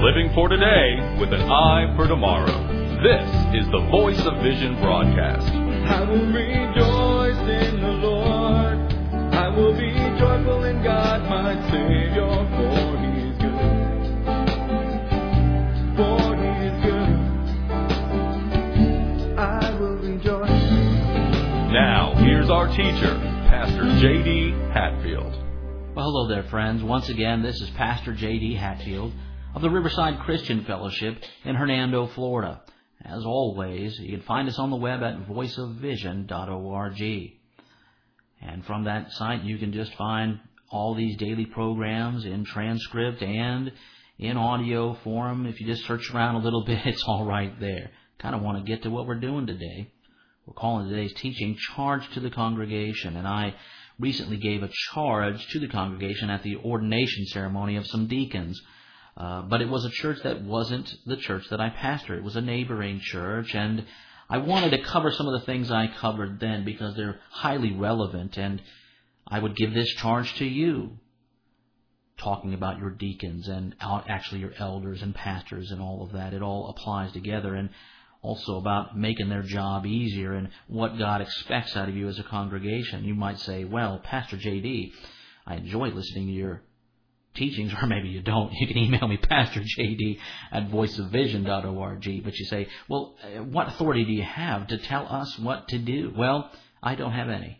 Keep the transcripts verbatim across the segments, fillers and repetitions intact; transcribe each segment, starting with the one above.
Living for today with an eye for tomorrow. This is the Voice of Vision broadcast. I will rejoice in the Lord. I will be joyful in God, my Savior, for He is good. For He is good. I will rejoice. Now, here's our teacher, Pastor J D Hatfield. Well, hello there, friends. Once again, this is Pastor J D Hatfield of the Riverside Christian Fellowship in Hernando, Florida. As always, you can find us on the web at voice of vision dot org. And from that site, you can just find all these daily programs in transcript and in audio form. If you just search around a little bit, it's all right there. Kind of want to get to what we're doing today. We're calling today's teaching Charge to the Congregation. And I recently gave a charge to the congregation at the ordination ceremony of some deacons. Uh, but it was a church that wasn't the church that I pastor. It was a neighboring church, and I wanted to cover some of the things I covered then because they're highly relevant, and I would give this charge to you, talking about your deacons and actually your elders and pastors and all of that. It all applies together, and also about making their job easier and what God expects out of you as a congregation. You might say, well, Pastor J D, I enjoy listening to your teachings, or maybe you don't. You can email me, Pastor J D at voice of vision dot org. But you say, well, what authority do you have to tell us what to do? Well, I don't have any.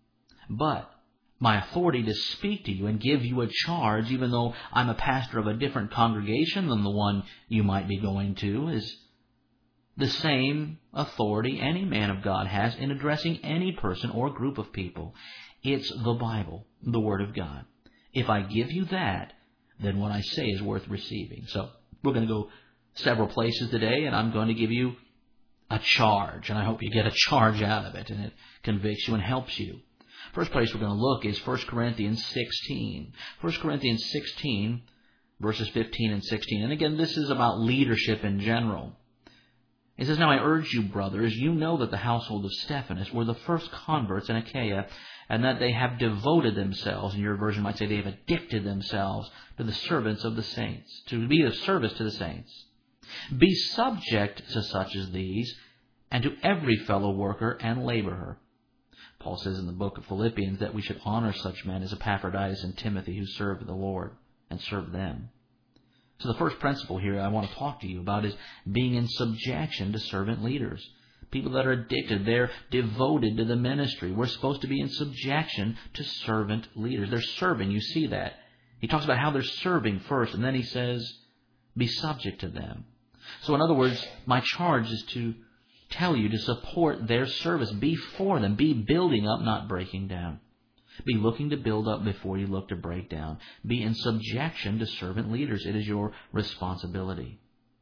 But my authority to speak to you and give you a charge, even though I'm a pastor of a different congregation than the one you might be going to, is the same authority any man of God has in addressing any person or group of people. It's the Bible, the Word of God. If I give you that, then what I say is worth receiving. So we're going to go several places today, and I'm going to give you a charge, and I hope you get a charge out of it, and it convicts you and helps you. First place we're going to look is First Corinthians sixteen. First Corinthians sixteen, verses fifteen and sixteen. And again, this is about leadership in general. It says, Now I urge you, brothers, you know that the household of Stephanas were the first converts in Achaia, and that they have devoted themselves, and your version might say they have addicted themselves to the servants of the saints, to be of service to the saints. Be subject to such as these, and to every fellow worker and laborer. Paul says in the book of Philippians that we should honor such men as Epaphroditus and Timothy who serve the Lord and serve them. So the first principle here I want to talk to you about is being in subjection to servant leaders. People that are addicted, they're devoted to the ministry. We're supposed to be in subjection to servant leaders. They're serving, you see that. He talks about how they're serving first, and then he says, be subject to them. So in other words, my charge is to tell you to support their service. Be for them. Be building up, not breaking down. Be looking to build up before you look to break down. Be in subjection to servant leaders. It is your responsibility.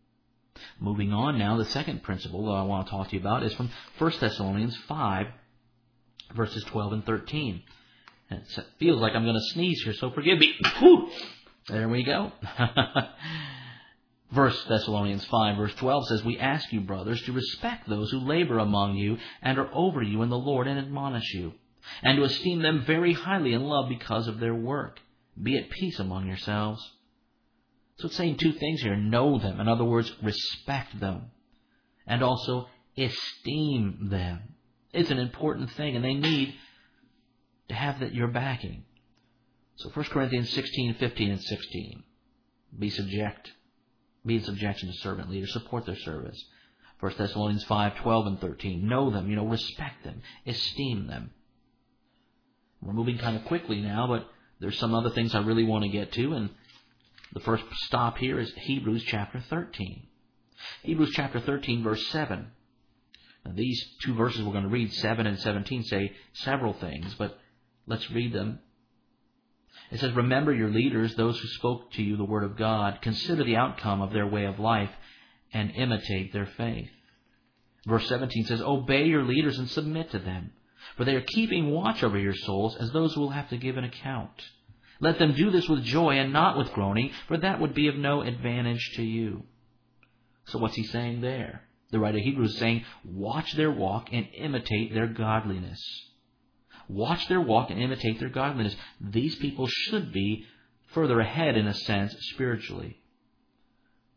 Moving on now, the second principle that I want to talk to you about is from First Thessalonians five, verses twelve and thirteen. And it feels like I'm going to sneeze here, so forgive me. Whew. There we go. First Thessalonians five, verse twelve says, We ask you, brothers, to respect those who labor among you and are over you in the Lord and admonish you, and to esteem them very highly in love because of their work. Be at peace among yourselves. So it's saying two things here. Know them. In other words, respect them. And also esteem them. It's an important thing, and they need to have that your backing. So First Corinthians sixteen, fifteen, and sixteen. Be subject. Be in subjection to servant leaders. Support their service. First Thessalonians five, twelve, and thirteen. Know them. You know, respect them. Esteem them. We're moving kind of quickly now, but there's some other things I really want to get to, and the first stop here is Hebrews chapter thirteen. Hebrews chapter thirteen, verse seven. Now, these two verses we're going to read, seven and seventeen, say several things, but let's read them. It says, Remember your leaders, those who spoke to you the word of God. Consider the outcome of their way of life and imitate their faith. Verse seventeen says, Obey your leaders and submit to them, for they are keeping watch over your souls as those who will have to give an account. Let them do this with joy and not with groaning, for that would be of no advantage to you. So what's he saying there? The writer of Hebrews is saying, watch their walk and imitate their godliness. Watch their walk and imitate their godliness. These people should be further ahead, in a sense, spiritually.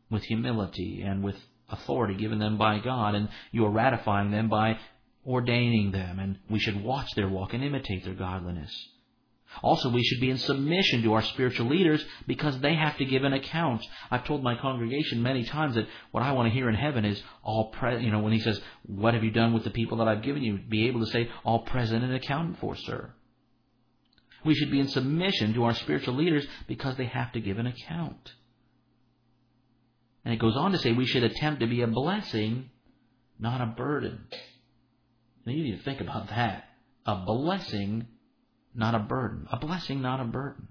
with humility and with authority given them by God, and you are ratifying them by ordaining them, and we should watch their walk and imitate their godliness. Also, we should be in submission to our spiritual leaders because they have to give an account. I've told my congregation many times that what I want to hear in heaven is all pre- you know, when he says, "What have you done with the people that I've given you?" Be able to say, "All present and accounted for, sir." We should be in submission to our spiritual leaders because they have to give an account. And it goes on to say we should attempt to be a blessing, not a burden. Now you need to think about that. A blessing, not a burden. A blessing, not a burden.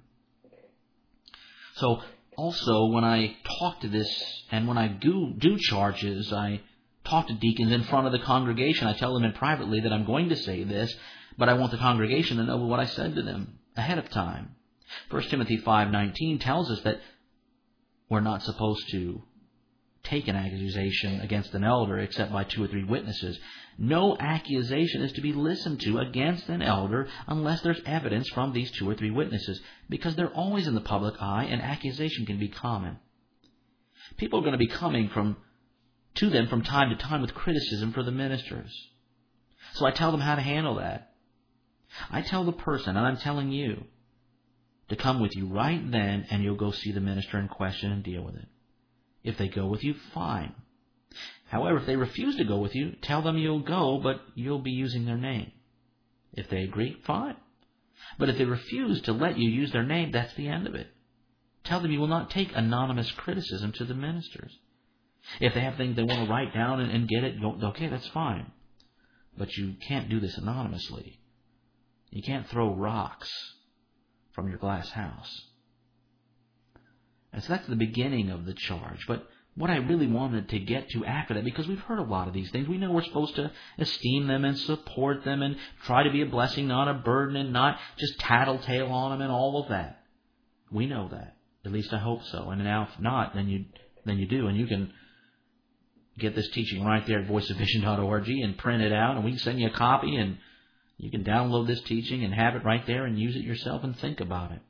So also when I talk to this and when I do, do charges, I talk to deacons in front of the congregation. I tell them in privately that I'm going to say this, but I want the congregation to know what I said to them ahead of time. First Timothy five nineteen tells us that we're not supposed to take an accusation against an elder except by two or three witnesses. No accusation is to be listened to against an elder unless there's evidence from these two or three witnesses, because they're always in the public eye and accusation can be common. People are going to be coming from to them from time to time with criticism for the ministers. So I tell them how to handle that. I tell the person, and I'm telling you, to come with you right then, and you'll go see the minister in question and deal with it. If they go with you, fine. However, if they refuse to go with you, tell them you'll go, but you'll be using their name. If they agree, fine. But if they refuse to let you use their name, that's the end of it. Tell them you will not take anonymous criticism to the ministers. If they have things they want to write down and, and get it, okay, that's fine. But you can't do this anonymously. You can't throw rocks from your glass house. And so that's the beginning of the charge. But what I really wanted to get to after that, because we've heard a lot of these things, we know we're supposed to esteem them and support them and try to be a blessing, not a burden, and not just tattletale on them and all of that. We know that. At least I hope so. And now if not, then you then you do. And you can get this teaching right there at voice of vision dot org and print it out, and we can send you a copy, and you can download this teaching and have it right there and use it yourself and think about it.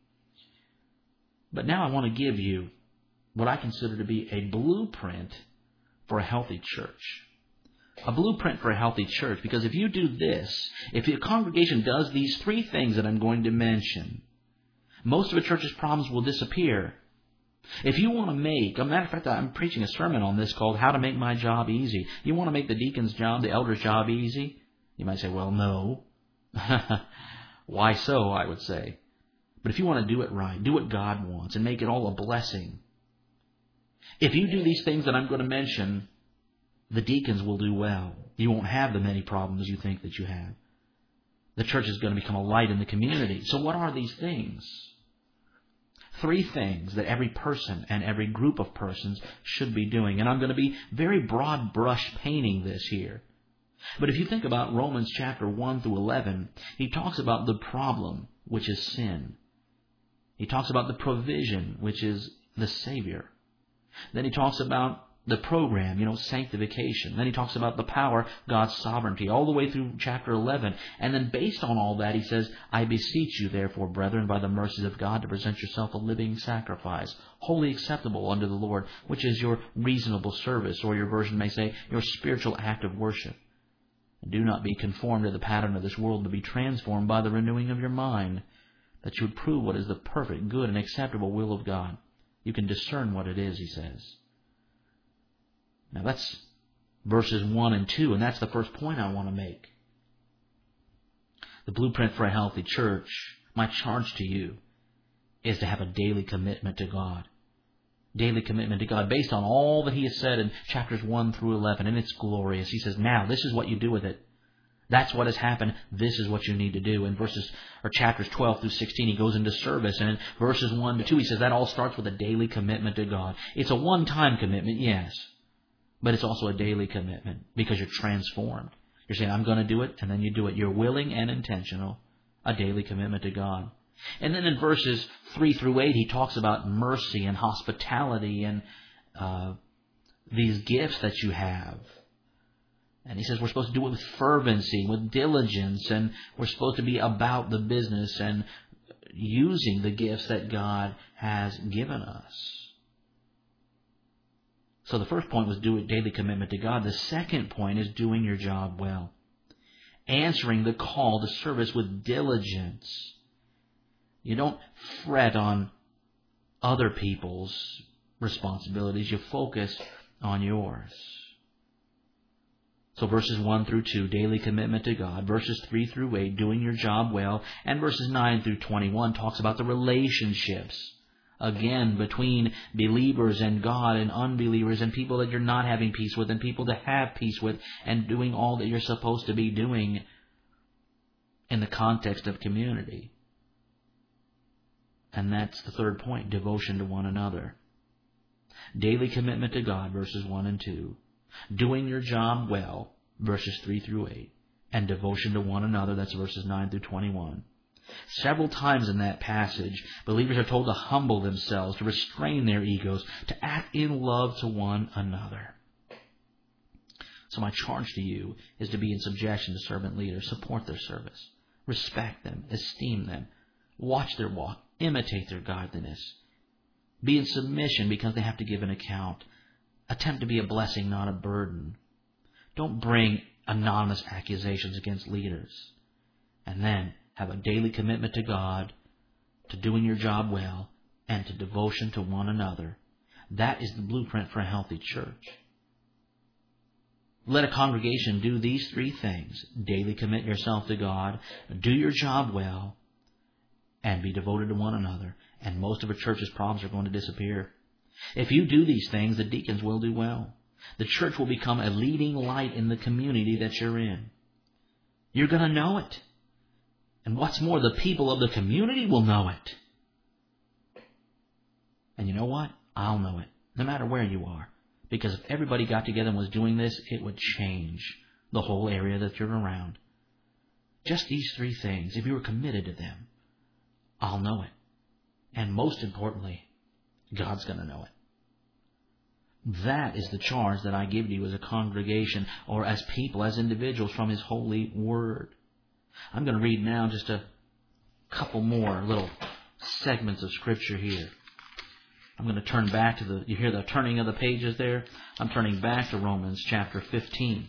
But now I want to give you what I consider to be a blueprint for a healthy church. A blueprint for a healthy church, because if you do this, if your congregation does these three things that I'm going to mention, most of a church's problems will disappear. If you want to make, a matter of fact, I'm preaching a sermon on this called How to Make My Job Easy. You want to make the deacon's job, the elder's job easy? You might say, well, no. Why so, I would say. But if you want to do it right, do what God wants and make it all a blessing. If you do these things that I'm going to mention, the deacons will do well. You won't have the many problems you think that you have. The church is going to become a light in the community. So what are these things? Three things that every person and every group of persons should be doing. And I'm going to be very broad brush painting this here. But if you think about Romans chapter one through eleven, he talks about the problem, which is sin. He talks about the provision, which is the Savior. Then he talks about the program, you know, sanctification. Then he talks about the power, God's sovereignty, all the way through chapter eleven. And then based on all that, he says, I beseech you, therefore, brethren, by the mercies of God, to present yourself a living sacrifice, wholly acceptable unto the Lord, which is your reasonable service, or your version may say, your spiritual act of worship. And do not be conformed to the pattern of this world, but be transformed by the renewing of your mind, that you would prove what is the perfect, good, and acceptable will of God. You can discern what it is, he says. Now that's verses one and two, and that's the first point I want to make. The blueprint for a healthy church, my charge to you, is to have a daily commitment to God. Daily commitment to God based on all that he has said in chapters one through eleven, and it's glorious. He says, now, this is what you do with it. That's what has happened. This is what you need to do. In verses or chapters twelve through sixteen, he goes into service. And in verses one to two, he says that all starts with a daily commitment to God. It's a one-time commitment, yes. But it's also a daily commitment because you're transformed. You're saying, I'm going to do it, and then you do it. You're willing and intentional. A daily commitment to God. And then in verses three through eight, he talks about mercy and hospitality and uh, these gifts that you have. And he says we're supposed to do it with fervency, with diligence, and we're supposed to be about the business and using the gifts that God has given us. So the first point was do daily commitment to God. The second point is doing your job well. Answering the call to service with diligence. You don't fret on other people's responsibilities. You focus on yours. So verses one through two, daily commitment to God. Verses three through eight, doing your job well. And verses nine through twenty-one talks about the relationships. Again, between believers and God and unbelievers and people that you're not having peace with and people to have peace with and doing all that you're supposed to be doing in the context of community. And that's the third point, devotion to one another. Daily commitment to God, verses one and two. Doing your job well, verses three through eight. And devotion to one another, that's verses nine through twenty-one. Several times in that passage, believers are told to humble themselves, to restrain their egos, to act in love to one another. So my charge to you is to be in subjection to servant leaders. Support their service. Respect them. Esteem them. Watch their walk. Imitate their godliness. Be in submission because they have to give an account. Attempt to be a blessing, not a burden. Don't bring anonymous accusations against leaders. And then have a daily commitment to God, to doing your job well, and to devotion to one another. That is the blueprint for a healthy church. Let a congregation do these three things. Daily commit yourself to God, do your job well, and be devoted to one another. And most of a church's problems are going to disappear. If you do these things, the deacons will do well. The church will become a leading light in the community that you're in. You're going to know it. And what's more, the people of the community will know it. And you know what? I'll know it, no matter where you are. Because if everybody got together and was doing this, it would change the whole area that you're around. Just these three things, if you were committed to them, I'll know it. And most importantly, God's going to know it. That is the charge that I give to you as a congregation or as people, as individuals from His holy word. I'm going to read now just a couple more little segments of Scripture here. I'm going to turn back to the, you hear the turning of the pages there? I'm turning back to Romans chapter fifteen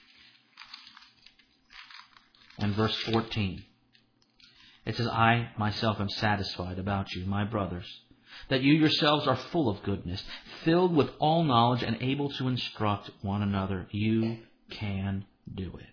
and verse fourteen. It says, I myself am satisfied about you, my brothers, that you yourselves are full of goodness, filled with all knowledge and able to instruct one another. You can do it.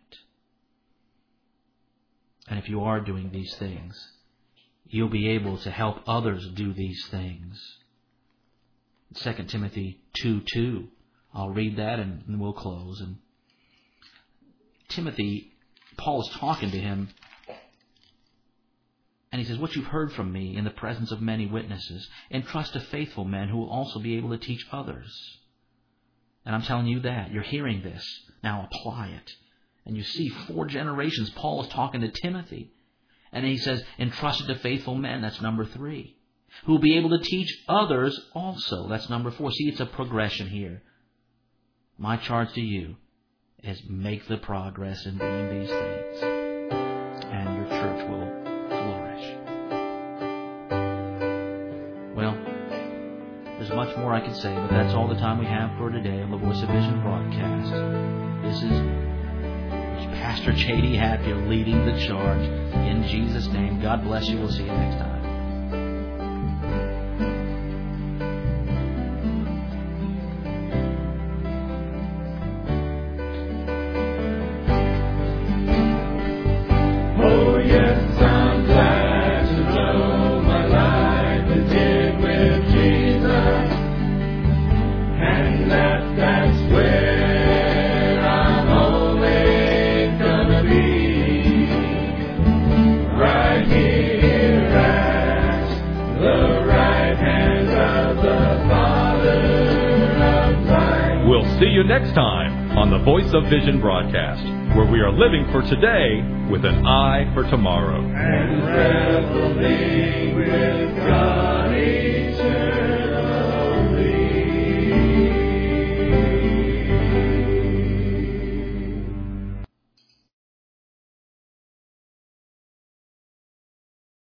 And if you are doing these things, you'll be able to help others do these things. Second Timothy two two. I'll read that and we'll close. And Timothy, Paul is talking to him, and he says, what you've heard from me in the presence of many witnesses, entrust to faithful men who will also be able to teach others. And I'm telling you that. You're hearing this. Now apply it. And you see, four generations, Paul is talking to Timothy. And he says, entrust it to faithful men. That's number three. Who will be able to teach others also. That's number four. See, it's a progression here. My charge to you is make the progress in doing these things. And your church will flourish. Well, there's much more I could say, but that's all the time we have for today on the Voice of Vision broadcast. This is Pastor J D Hatfield leading the charge. In Jesus' name, God bless you. We'll see you next time. See you next time on the Voice of Vision broadcast, where we are living for today with an eye for tomorrow. And reveling with God eternal.